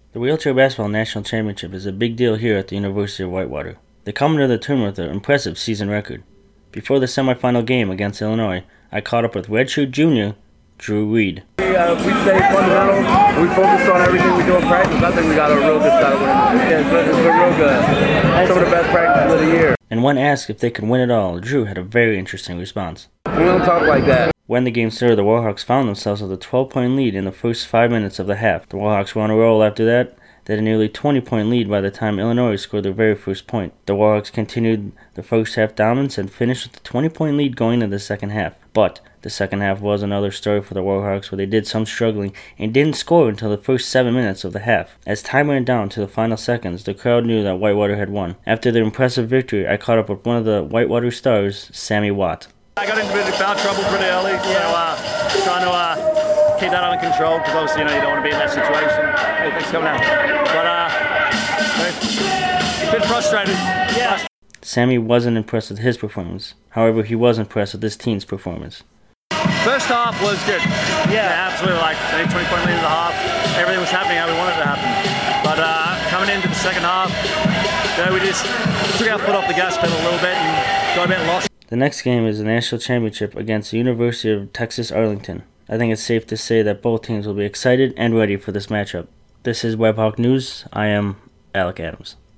The Wheelchair Basketball National Championship is a big deal here at the University of Whitewater. They come into the tournament with an impressive season record. Before the semifinal game against Illinois, I caught up with redshirt junior Drew Reed. We stay fundamental. We focus on everything we do in practice. I think we got a real good shot of winning. Yeah, it's been real good. Some of the best practices of the year. And when asked if they could win it all, Drew had a very interesting response. We don't talk like that. When the game started, the Warhawks found themselves with a 12-point lead in the first 5 minutes of the half. The Warhawks were on a roll after that. They had a nearly 20-point lead by the time Illinois scored their very first point. The Warhawks continued the first half dominance and finished with a 20-point lead going into the second half. But the second half was another story for the Warhawks, where they did some struggling and didn't score until the first 7 minutes of the half. As time went down to the final seconds, the crowd knew that Whitewater had won. After their impressive victory, I caught up with one of the Whitewater stars, Sammy Watt. I got into a bit of foul trouble pretty early, so trying to keep that under control, because obviously you don't want to be in that situation. Hey, thanks for coming out. But a bit frustrated. Yeah. Sammy wasn't impressed with his performance. However, he was impressed with his team's performance. First half was good. Yeah, absolutely. Like 20-point lead in the half. Everything was happening how we wanted it to happen. But coming into the second half, we just took our foot off the gas pedal a little bit and got a bit lost. The next game is the national championship against the University of Texas Arlington. I think it's safe to say that both teams will be excited and ready for this matchup. This is WebHawk News. I am Alec Adams.